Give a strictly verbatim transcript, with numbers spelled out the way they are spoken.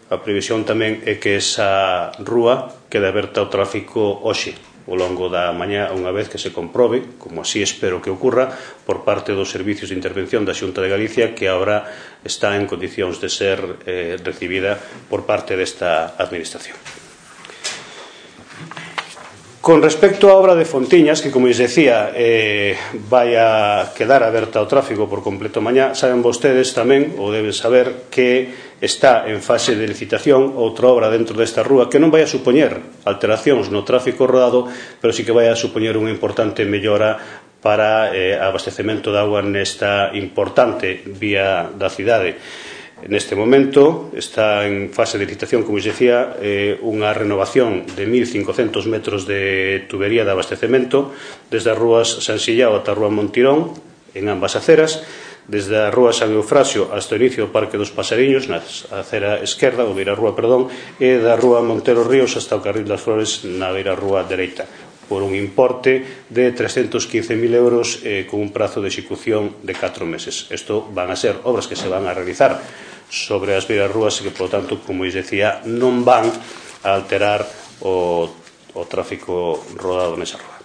a previsión tamén é que esa rúa quede aberta ao tráfico hoxe, ao longo da mañá, unha vez que se comprobe, como así espero que ocurra, por parte dos servicios de intervención da Xunta de Galicia, que agora está en condicións de ser eh, recibida por parte desta administración. Con respecto á obra de Fontiñas, que, como lles decía, eh, vai a quedar aberta ao tráfico por completo mañá, saben vostedes tamén, ou deben saber, que está en fase de licitación outra obra dentro desta rúa que non vai a supoñer alteracións no tráfico rodado, pero sí que vai a supoñer unha importante mellora para eh, abastecemento de auga nesta importante vía da cidade. Neste momento está en fase de licitación, como lles decía, eh, unha renovación de mil cincocentos metros de tubería de abastecemento desde as rúas San Sillao ata a rúa Montirón, en ambas aceras, desde a rúa San Eufrasio hasta o inicio do Parque dos Pasariños, na acera esquerda, ou beira rúa, perdón, e da rúa Montero Ríos hasta o Carril das Flores na beira rúa dereita, por un importe de trescentos quince mil euros eh, con un prazo de execución de catro meses. Isto van a ser obras que se van a realizar sobre as beiras rúas e que, por tanto, como lles decía, non van a alterar o, o tráfico rodado nesa rúa.